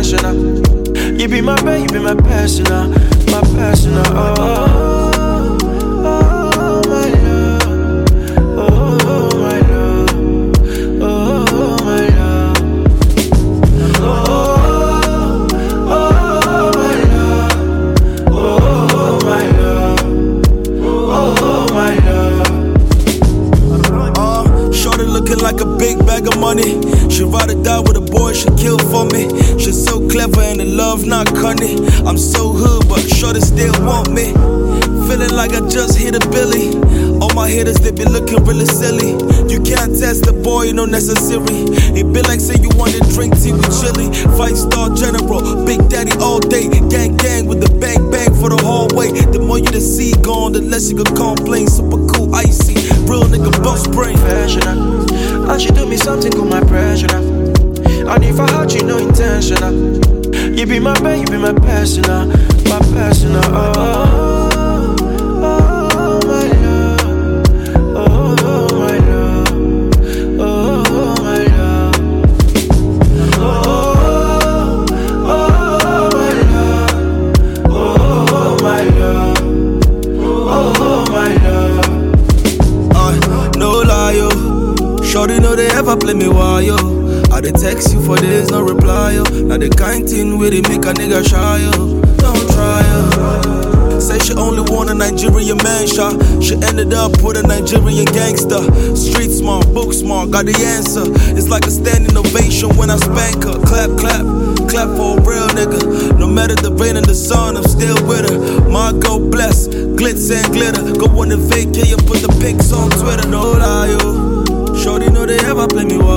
intentional. You be my babe, you be my personal, my personal. Oh, oh, my love, oh, my love, oh, my love, oh, oh, my love, oh, my love, oh, my love. Shorty looking like a big bag of money. She ride or die with a boy, she kill for me. She's so clever and the love not cunning. I'm so hood, but shorty still want me. Feeling like I just hit a Billy. All my haters, they be looking really silly. You can't test the boy, no necessary. It be like say you want to drink tea with chili. 5-star general, big daddy all day. Gang gang with the bang bang for the hallway. The more you the see gone, the less you can complain. Super cool, icy, real nigga boss brain. Professional, and she do me something with my pressure now. And if I hurt you, no intentional. You be my babe, you be my personal, my personal. Oh, oh, my love, oh, my love, oh, my love, oh, oh, my love, oh, my love, oh, my love. No lie, yo. Shorty know they ever play me wild, yo. I dey text you for days, no reply, yo. Now the kind thing where they make a nigga shy, yo. Don't try, yo. Say she only want a Nigerian man shot. She ended up with a Nigerian gangster. Street smart, book smart, got the answer. It's like a standing ovation when I spank her. Clap, clap, clap for a real nigga. No matter the rain and the sun, I'm still with her. My go bless, glitz and glitter. Go on and vacate and put the pics on Twitter. No lie, yo. Shorty know they ever play me wild.